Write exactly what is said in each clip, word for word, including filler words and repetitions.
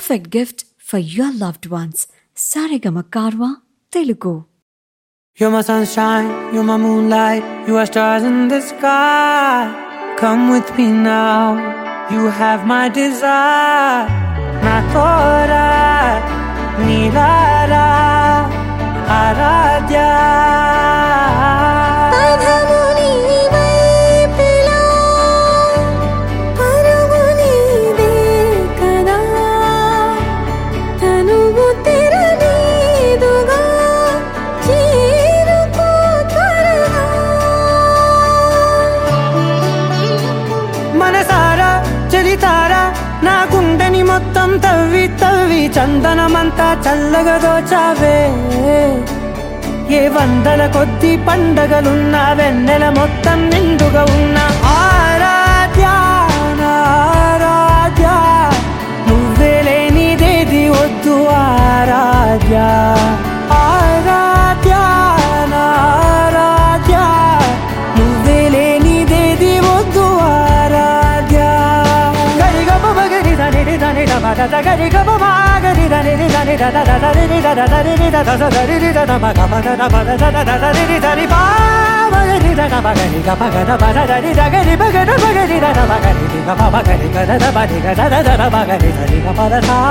perfect gift for your loved ones. Saregama Karwa Telugu. You're my sunshine, you're my moonlight, you are stars in the sky. Come with me now, you have my desire. Na tora nilara aradhya. నా గుండెని మొత్తం తవ్వి తవ్వి చందనమంతా చల్లగా దోచావే. ఏ వందల కొద్ది పండగలున్నా వెన్నెల మొత్తం నిండుగా ఉన్న ఆరాధ్య ఆరాధ్య నువ్వే లేనిదేది వద్దు ఆరాధ్య ఆరాధ్య ఆరాధ్య నువ్వే లేనిదేది వద్దు ఆరాధ్య. Da ga ri ga ba ma ga ri da ni ri da ni da da da da ri da da da ri da da da ri da da ma ga ma da da ba da da da da ri da ri ba ma ga ri da ga ba ga ri ga ba ga da ba da da ri da ga ri ba ga da ba ga ri da da ba ga ri ga ba ba ga ri ga da da ba ri ga da da da ba ga ri da ri ga ba da da.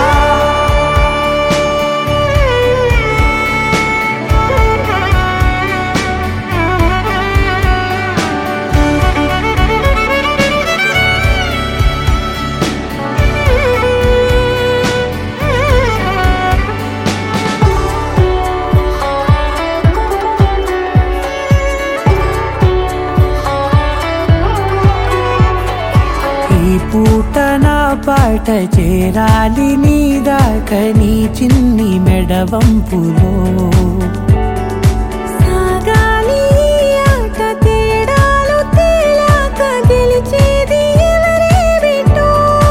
పూట నా పాట చేరాలి నీ దాకా నీ చిన్ని మెడవంపులో సాగాలి ఆట తేడాలు తేలాక గెలిచేది ఎవరే బిడ్డో.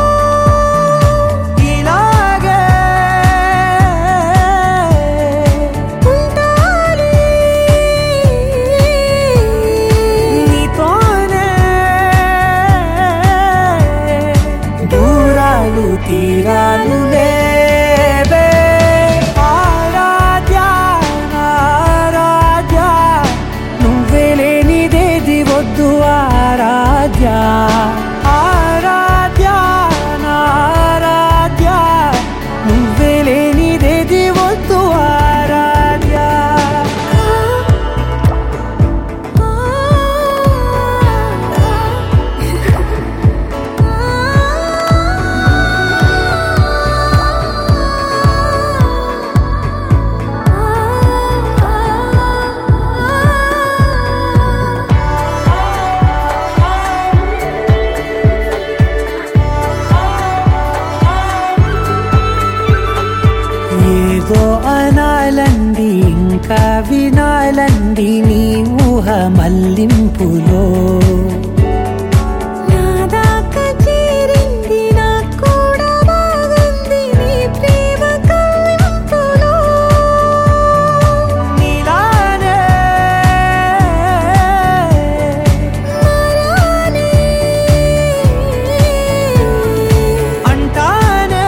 ఇలాగే ఉంటాలి నీతోనే దూరాలు తీరాలు లేవే. ఆరాధ్య ఆరాధ్య నువ్వే లేనిదేది వద్దు ఆరాధ్య ఆరాధ్య ఆరాధ్య నువ్వే లేనిదేది వద్దు ఆరాధ్య. ఏదో అనాలండి ఇంకా వినాలండి నీ ఊహ మల్లింపులో. నా దాకా చేరింది నాకు కూడా బాగుంది నీ ప్రేమ కవ్వింపులో. నీలానే మరానే అంటానే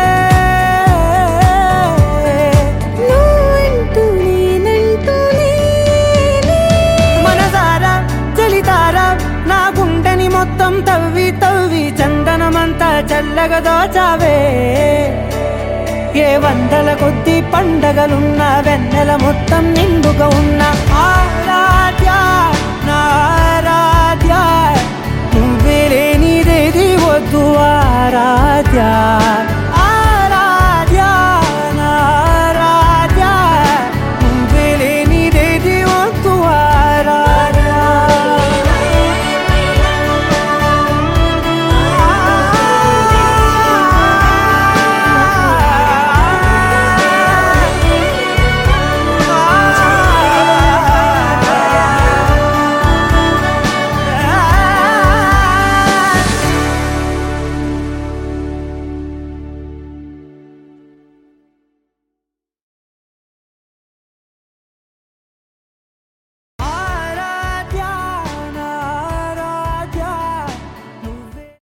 నువ్వంటూ నేనంటూ లేనే. మనసారా చలితారా నా గుండెని మొత్తం తవ్వి తవ్వి చందనమంతా చల్లగా దోచావే. ఏ వందల కొద్ది పండగలున్నా వెన్నెల మొత్తం నిండుగా ఉన్న ఆరాధ్య నా ఆరాధ్య నువ్వే లేనిదేది వద్దు ఆరాధ్య.